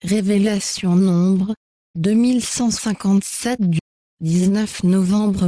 Révélation Nombre, 2157 du 19 novembre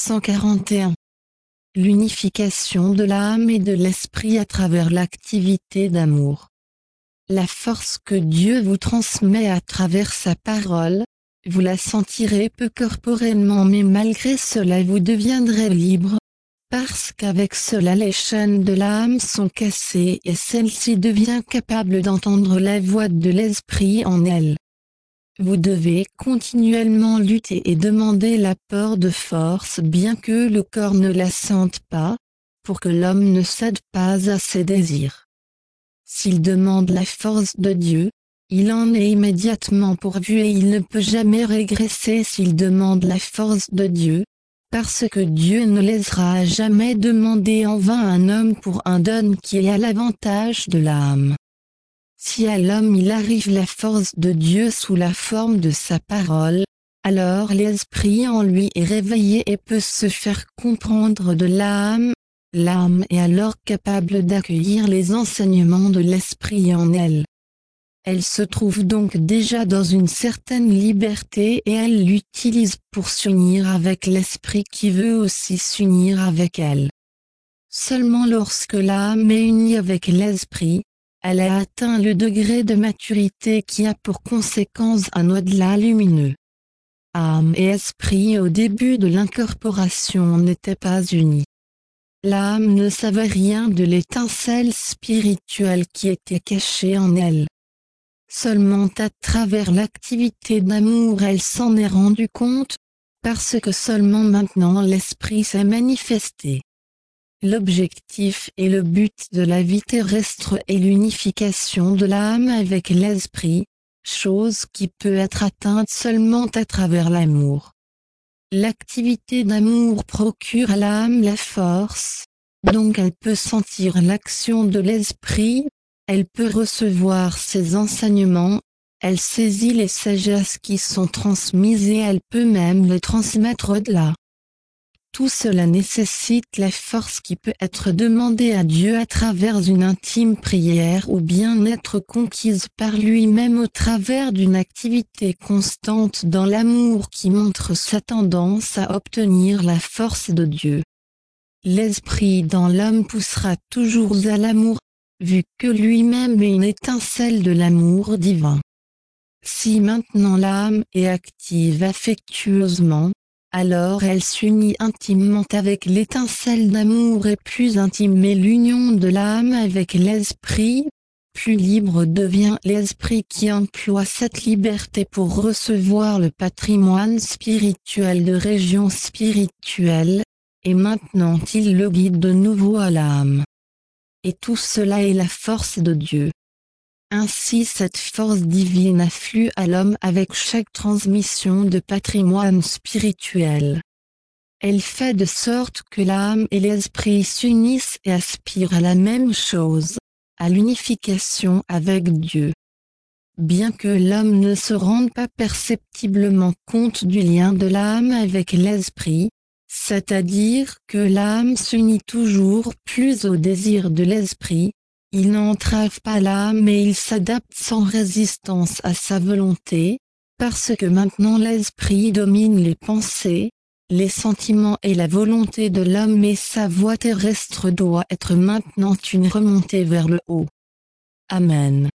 1941. L'unification de l'âme et de l'esprit à travers l'activité d'amour. La force que Dieu vous transmet à travers sa parole, vous la sentirez peu corporellement, mais malgré cela vous deviendrez libre, parce qu'avec cela les chaînes de l'âme sont cassées et celle-ci devient capable d'entendre la voix de l'esprit en elle. Vous devez continuellement lutter et demander l'apport de force bien que le corps ne la sente pas, pour que l'homme ne cède pas à ses désirs. S'il demande la force de Dieu, il en est immédiatement pourvu et il ne peut jamais régresser s'il demande la force de Dieu, parce que Dieu ne laissera jamais demander en vain un homme pour un don qui est à l'avantage de l'âme. Si à l'homme il arrive la force de Dieu sous la forme de sa parole, alors l'esprit en lui est réveillé et peut se faire comprendre de l'âme. L'âme est alors capable d'accueillir les enseignements de l'esprit en elle. Elle se trouve donc déjà dans une certaine liberté et elle l'utilise pour s'unir avec l'esprit qui veut aussi s'unir avec elle. Seulement lorsque l'âme est unie avec l'esprit, elle a atteint le degré de maturité qui a pour conséquence un au-delà lumineux. Âme et esprit au début de l'incorporation n'étaient pas unis. L'âme ne savait rien de l'étincelle spirituelle qui était cachée en elle. Seulement à travers l'activité d'amour elle s'en est rendue compte, parce que seulement maintenant l'esprit s'est manifesté. L'objectif et le but de la vie terrestre est l'unification de l'âme avec l'esprit, chose qui peut être atteinte seulement à travers l'amour. L'activité d'amour procure à l'âme la force, donc elle peut sentir l'action de l'esprit, elle peut recevoir ses enseignements, elle saisit les sagesses qui sont transmises et elle peut même les transmettre au-delà. Tout cela nécessite la force qui peut être demandée à Dieu à travers une intime prière ou bien être conquise par lui-même au travers d'une activité constante dans l'amour qui montre sa tendance à obtenir la force de Dieu. L'esprit dans l'homme poussera toujours à l'amour, vu que lui-même est une étincelle de l'amour divin. Si maintenant l'âme est active affectueusement, alors elle s'unit intimement avec l'étincelle d'amour et plus intime est l'union de l'âme avec l'esprit, plus libre devient l'esprit qui emploie cette liberté pour recevoir le patrimoine spirituel de régions spirituelles, et maintenant il le guide de nouveau à l'âme. Et tout cela est la force de Dieu. Ainsi cette force divine afflue à l'homme avec chaque transmission de patrimoine spirituel. Elle fait de sorte que l'âme et l'esprit s'unissent et aspirent à la même chose, à l'unification avec Dieu. Bien que l'homme ne se rende pas perceptiblement compte du lien de l'âme avec l'esprit, c'est-à-dire que l'âme s'unit toujours plus au désir de l'esprit, il n'entrave pas l'âme et il s'adapte sans résistance à sa volonté, parce que maintenant l'esprit domine les pensées, les sentiments et la volonté de l'homme et sa voie terrestre doit être maintenant une remontée vers le haut. Amen.